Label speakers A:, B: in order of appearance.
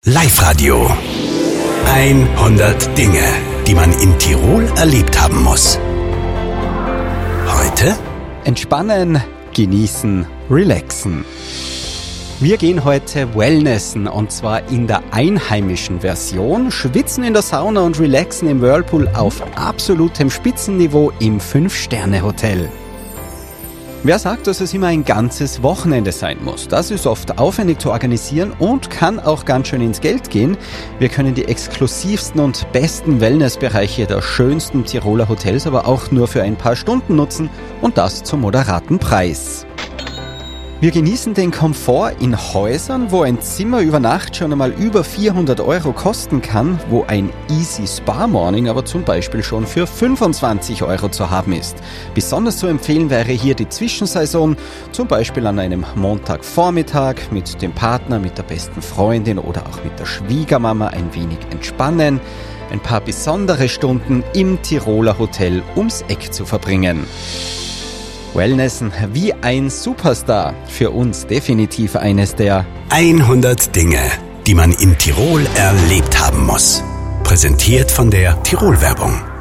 A: Live-Radio. 100 Dinge, die man in Tirol erlebt haben muss. Heute?
B: Entspannen, genießen, relaxen. Wir gehen heute Wellnessen und zwar in der einheimischen Version, schwitzen in der Sauna und relaxen im Whirlpool auf absolutem Spitzenniveau im 5-Sterne-Hotel. Wer sagt, dass es immer ein ganzes Wochenende sein muss? Das ist oft aufwendig zu organisieren und kann auch ganz schön ins Geld gehen. Wir können die exklusivsten und besten Wellnessbereiche der schönsten Tiroler Hotels aber auch nur für ein paar Stunden nutzen und das zum moderaten Preis. Wir genießen den Komfort in Häusern, wo ein Zimmer über Nacht schon einmal über 400 € kosten kann, wo ein Easy Spa Morning aber zum Beispiel schon für 25 € zu haben ist. Besonders zu empfehlen wäre hier die Zwischensaison, zum Beispiel an einem Montagvormittag mit dem Partner, mit der besten Freundin oder auch mit der Schwiegermama ein wenig entspannen, ein paar besondere Stunden im Tiroler Hotel ums Eck zu verbringen. Wellnessen wie ein Superstar. Für uns definitiv eines der
A: 100 Dinge, die man in Tirol erlebt haben muss. Präsentiert von der Tirol-Werbung.